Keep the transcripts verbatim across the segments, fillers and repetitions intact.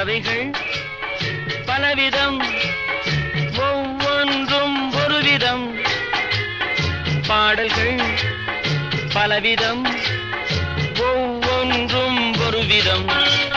பறவைகள் பலவிதம், ஒவ்வொன்றும் ஒரு விதம். பாடல்கள் பலவிதம், ஒவ்வொன்றும் ஒரு விதம்.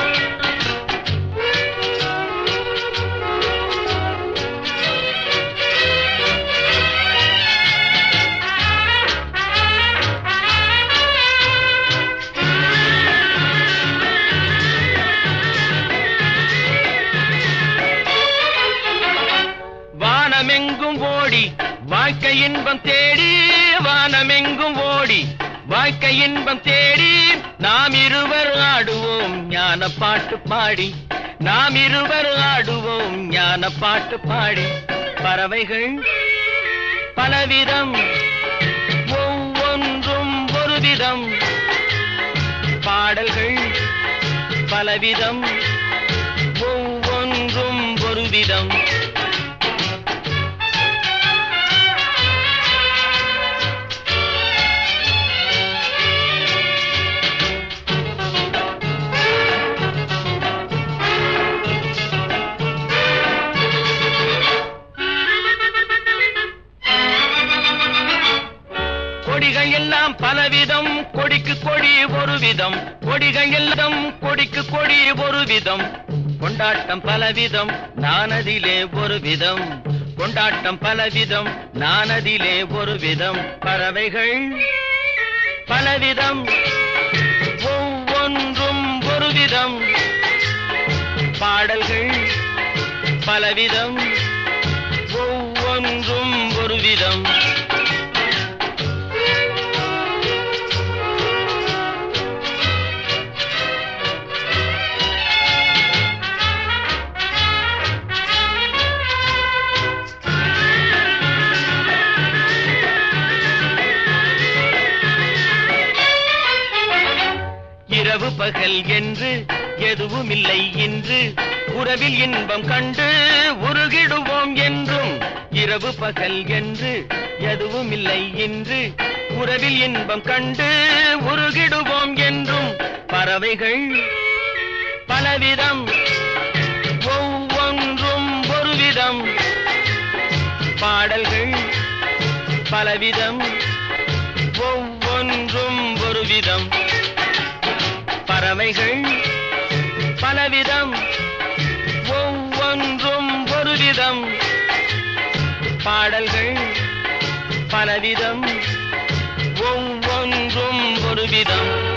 வானமெங்கும் ஓடி வாழ்க்கை இன்பம் தேடி, வானமெங்கும் ஓடி வாழ்க்கை இன்பம் தேடி, நாம் இருவர் ஆடுவோம் ஞான பாட்டு பாடி, நாம் இருவர் ஆடுவோம் ஞான பாட்டு பாடி. பறவைகள் பலவிதம், ஒவ்வொன்றும் ஒரு விதம். பாடல்கள் பலவிதம், ஒவ்வொன்றும் ஒரு விதம். கொடிகள் எல்லாம் பலவிதம், கொடிக்கு கொடி ஒரு விதம். கொடிகள் எல்லாம் கொடிக்கு கொடி ஒரு விதம். கொண்டாட்டம் பலவிதம், நானதிலே ஒரு விதம். கொண்டாட்டம் பலவிதம், நானதிலே ஒரு விதம். பறவைகள் பலவிதம், ஒவ்வொன்றும் ஒரு விதம். பாடல்கள் பலவிதம், ஒவ்வொன்றும் ஒரு விதம். இரவு பகல் என்று எதுவும் இல்லை இன்று, உறவில் இன்பம் கண்டு உருகிடுவோம் என்றும். இரவு பகல் என்று எதுவும் இல்லை இன்று, உறவில் இன்பம் கண்டு உருகிடுவோம் என்றும். பறவைகள் பலவிதம், ஒவ்வொன்றும் ஒரு விதம். பாடல்கள் பலவிதம், ஒவ்வொன்றும் ஒரு விதம். பறவைகள் பலவிதம், ஒவ்வொன்றும் ஒரு விதம். பாடல்கள் பலவிதம், ஒவ்வொன்றும் ஒரு விதம்.